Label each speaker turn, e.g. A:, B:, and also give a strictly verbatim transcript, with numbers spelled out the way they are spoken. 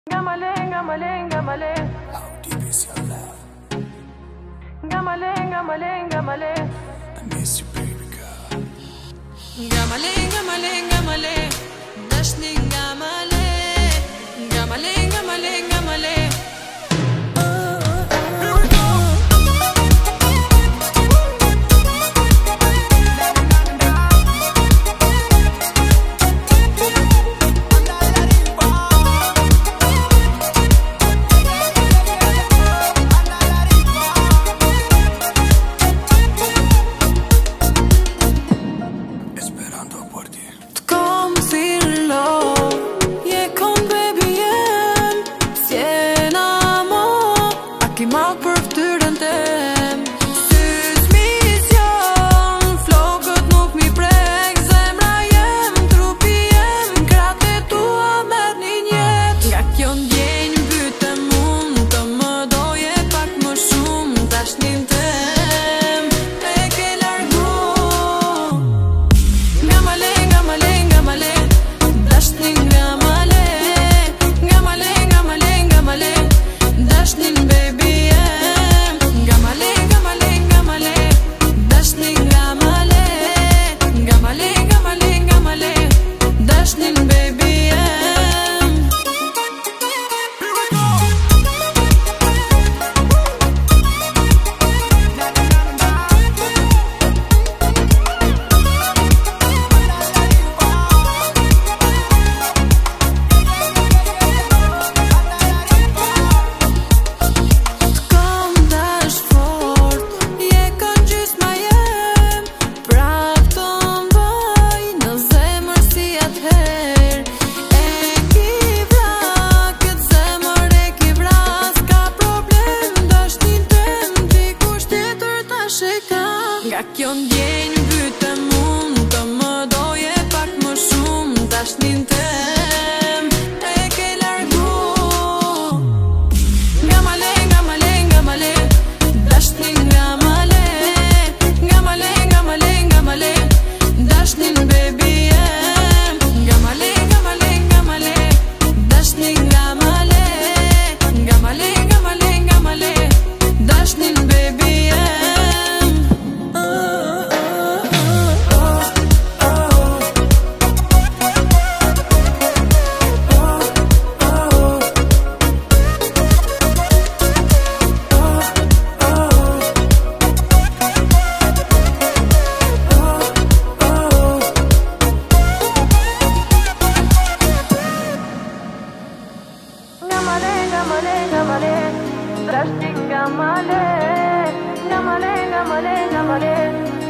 A: Gamale, gamale, gamale.
B: How deep is your love?
A: Gamale, gamale, gamale.
B: I miss you, baby girl.
A: Gamale, gamale, gamale. Dashni gamale. Gamale, gamale, gamale.
C: Mag për ftyrën tem Syt mision Flokët nuk mi prek Zemra jem, trupi jem Krate tua mer një njet Nga kjo ndjenjë byte mund Të më doje pak më shumë Dashnin tem E ke largu Gamale, gamale, gamale Dashnin gamale Gamale, gamale, gamale Dashnin baby Nga kjo ndjenjë byte mund Të më doje pak më shumë Dashnin tem E ke largu Gamale, gamale, gamale Dashnin gamale Gamale, gamale, gamale Dashnin baby em Gamale, gamale, gamale Dashnin gamale Gamale, gamale, gamale Dashnin baby em Gamale, gamale, gamale, Dashni gamale, gamale, gamale, gamale.